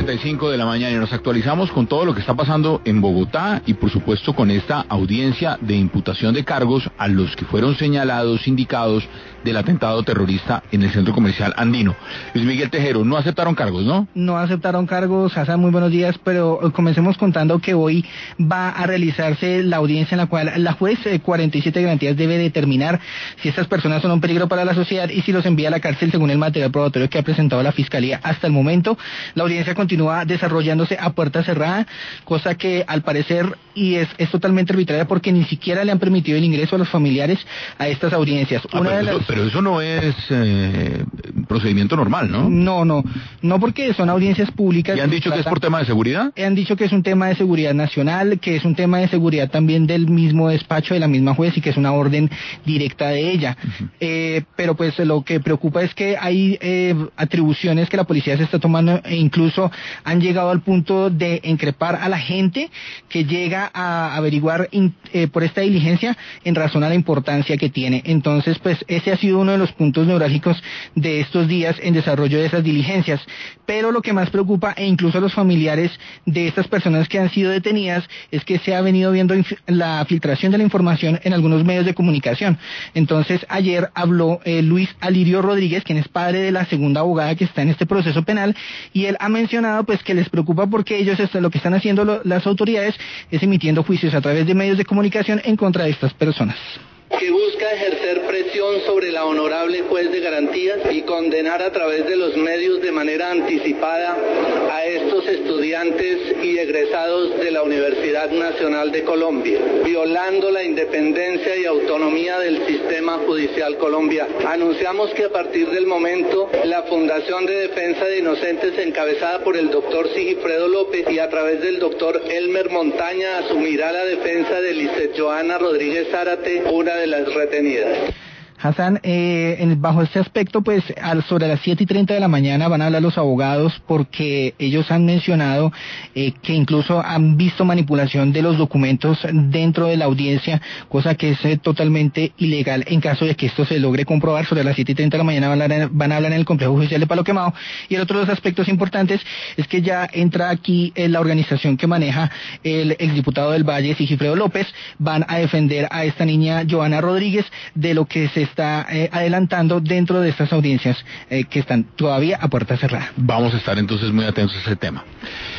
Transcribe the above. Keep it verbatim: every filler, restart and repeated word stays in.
cuarenta y cinco de la mañana y nos actualizamos con todo lo que está pasando en Bogotá y por supuesto con esta audiencia de imputación de cargos a los que fueron señalados, indicados del atentado terrorista en el centro comercial andino. Luis Miguel Tejero, no aceptaron cargos, ¿no? No aceptaron cargos, Hassan, muy buenos días, pero comencemos contando que hoy va a realizarse la audiencia en la cual la juez eh, cuarenta y siete Garantías debe determinar si estas personas son un peligro para la sociedad y si los envía a la cárcel según el material probatorio que ha presentado la Fiscalía hasta el momento. La audiencia continúa desarrollándose a puerta cerrada, cosa que al parecer y es, es totalmente arbitraria porque ni siquiera le han permitido el ingreso a los familiares a estas audiencias. Ah, Una pero, de las... eso, pero eso no es eh, procedimiento normal, ¿no? No, no, no porque son audiencias públicas. ¿Y han dicho que es por tema de seguridad? Han dicho que es un tema de seguridad nacional, que es un tema de seguridad también del mismo despacho de la misma juez y que es una orden directa de ella. Uh-huh. Eh, pero pues lo que preocupa es que hay eh, atribuciones que la policía se está tomando e incluso han llegado al punto de increpar a la gente que llega a averiguar in, eh, por esta diligencia en razón a la importancia que tiene. Entonces, pues ese ha sido uno de los puntos neurálgicos de estos días en desarrollo de esas diligencias. Pero lo que más preocupa, e incluso a los familiares de estas personas que han sido detenidas, es que se ha venido viendo inf- la filtración de la información en algunos medios de comunicación. Entonces, ayer habló eh, Luis Alirio Rodríguez, quien es padre de la segunda abogada que está en este proceso penal, y él ha mencionado pues que les preocupa porque ellos esto, lo que están haciendo lo, las autoridades es emitiendo juicios a través de medios de comunicación en contra de estas personas. Que busca ejercer presión sobre la honorable juez de garantías y condenar a través de los medios de manera anticipada a estos estudiantes y egresados de la Universidad Nacional de Colombia, violando la independencia y autonomía del sistema judicial colombiano. Anunciamos que a partir del momento la Fundación de Defensa de Inocentes, encabezada por el doctor Sigifredo López y a través del doctor Elmer Montaña, asumirá la defensa de Lizeth Joana Rodríguez Zárate, una de las retenidas. Hassan, eh, en, bajo este aspecto, pues al, sobre las siete y treinta de la mañana van a hablar los abogados porque ellos han mencionado eh, que incluso han visto manipulación de los documentos dentro de la audiencia, cosa que es eh, totalmente ilegal en caso de que esto se logre comprobar. Sobre las siete y treinta de la mañana van a, hablar, van a hablar en el complejo judicial de Palo Quemado. Y el otro de los aspectos importantes es que ya entra aquí eh, la organización que maneja el exdiputado del Valle, Sigifredo López. Van a defender a esta niña Joana Rodríguez de lo que se está eh, adelantando dentro de estas audiencias eh, que están todavía a puerta cerrada. Vamos a estar entonces muy atentos a ese tema.